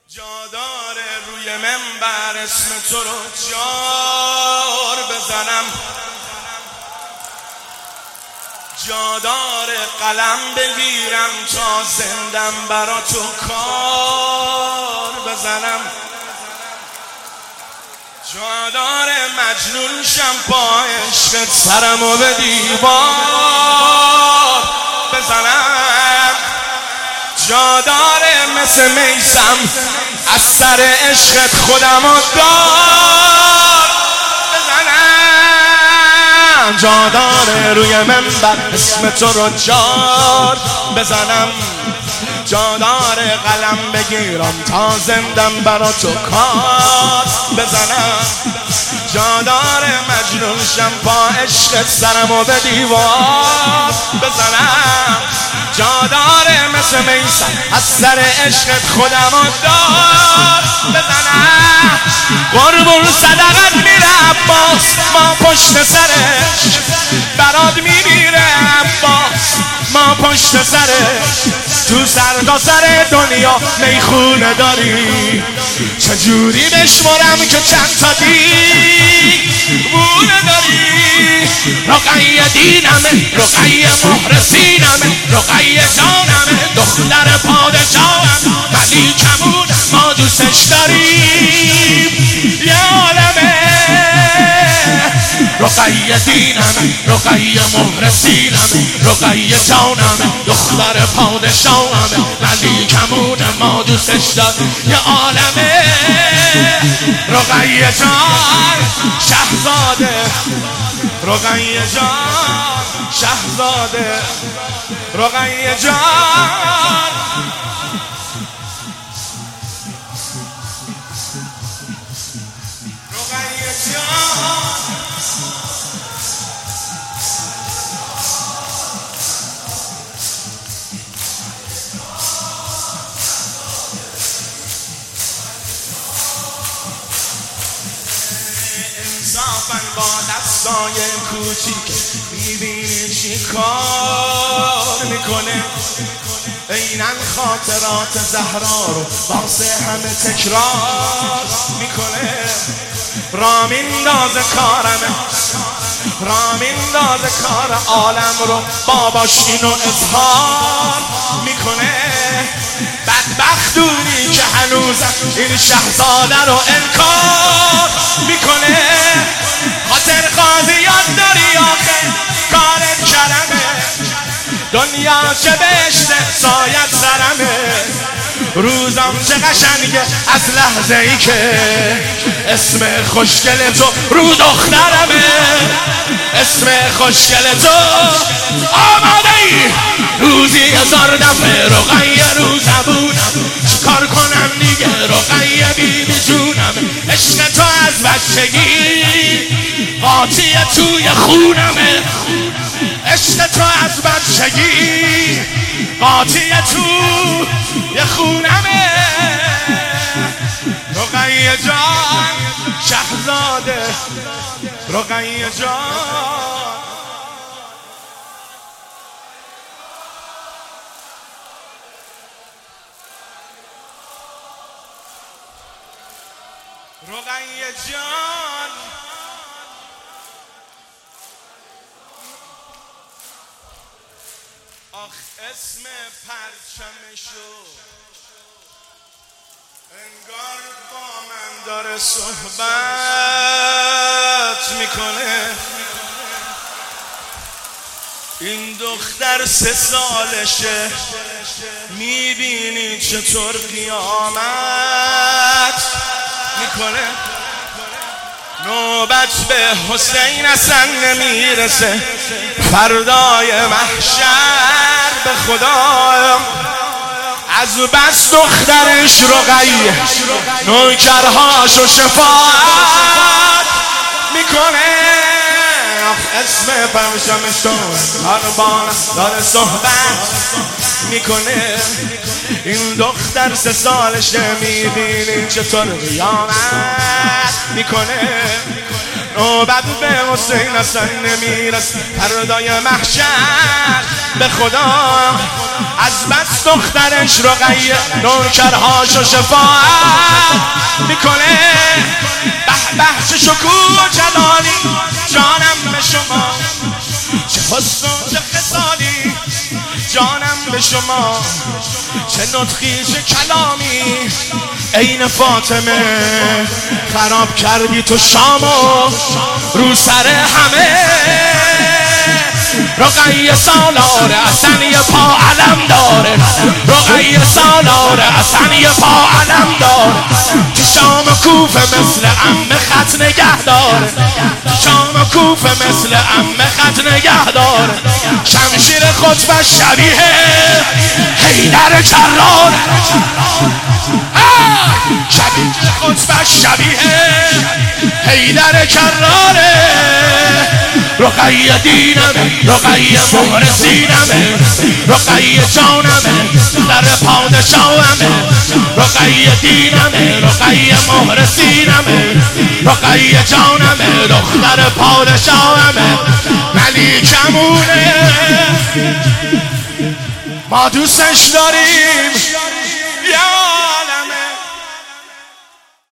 جادار روی منبر اسم تو رو جار بزنم، جادار قلم بگیرم تا زندم برا تو کار بزنم، جادار مجنون شم با عشقت سرمو به دیوار بزنم، جادار مثل میسم از سر عشقت خودمو دار بزنم، جادار روی منبر اسم تو رو جار بزنم، جادار قلم بگیرم تا زندم برا تو کار بزنم، جادار مجنون شم با عشق سرمو به دیوار بزنم، جادار مثل میسم از سر عشقت خودمو دار بزنم، قربون صدقت میره عباس ما پشت سرش برات میمیره عباس ما پشت سرش، تو سر دنیا میخونه داری چجوری بشمرم که چند تا دیوونه داری، رقیه دینمه رقیه مهرسینمه رقیه جانمه دختر پادشاهم ولی کمونه ما دوستش داریم یه عالمه، رقیه دینمه رقیه مهرسینمه رقیه جانمه دختر پادشاهمه ولی کمونه ما دوستش داریم یه عالمه، رقیه جان شهزاده رقیه جان شهزاده رقیه جان رقیه جان انصافاً با دستای کوچیک میبینی چی کار میکنه، اینن خاطرات زهرا رو واسه همه تکرار میکنه، رامیندازه کارمه رامیندازه کار عالم رو باباش اینو اظهار میکنه، بدبختونی که هنوزم این شهزاده رو انکار میکنه، خاطر قاضی یاد داری آخه کارت کرمه، دنیا چه بهشته سایت سرمه، روزم چه قشنگه از لحظه ای که اسم خوشگل تو رو دخترمه، اسم خوشگل تو آماده ای روزی 1000 دفعه رقیه رو زبونم چیکار کنم دیگه رقیه بیبی جونم، عشق تو از بچگی قاطی توی خونمه، عشق تو از بچگی قاطی توی خونمه، رقیه جان شهزاده رقیه جان رقیه جان آخ اسم پرچمشو انگار با من داره صحبت میکنه، این دختر 3 سالشه میبینی چطور قیامت میکنه، نوبت به حسین اصلا نمیرسه فردای محشر به خدا، از بس دخترش رقیه نوکرهاشو شفاعت میکنه، اسم پرچمشو هر بار داره صحبت میکنه، این دختر 3 سالشه میبینی چطور قیامت میکنه، نوبت به حسین اصلا نمیرس فردای محشر به خدا از بس دخترش رقیه نوکرهاشو شفاعت میکنه به به چه شکوه و جلالی جانم به شما چه حسن و چه خصالی جانم به شما چه نطقی چه کلامی عین فاطمه خراب کردی تو شامو رو سر همه رقیه سالاره اصلا یه پا علم داره رقیه سالاره اصلا یه پا علم داره تو شام و کوفه مثل عمه خط نگه داره شام و کوفه مثل عمه خط نگه داره شمشیر خطبه شبیه حیدر کرار شبیه خطبه شبیه حیدر کراره رقیه دینمه رقیه مهرسینمه رقیه جانمه در پادشاهمه رقیه دینمه رقیه مهرسینمه رقیه جانمه دختر پادشاهمه ملیکمونه ما دوستش داریم یا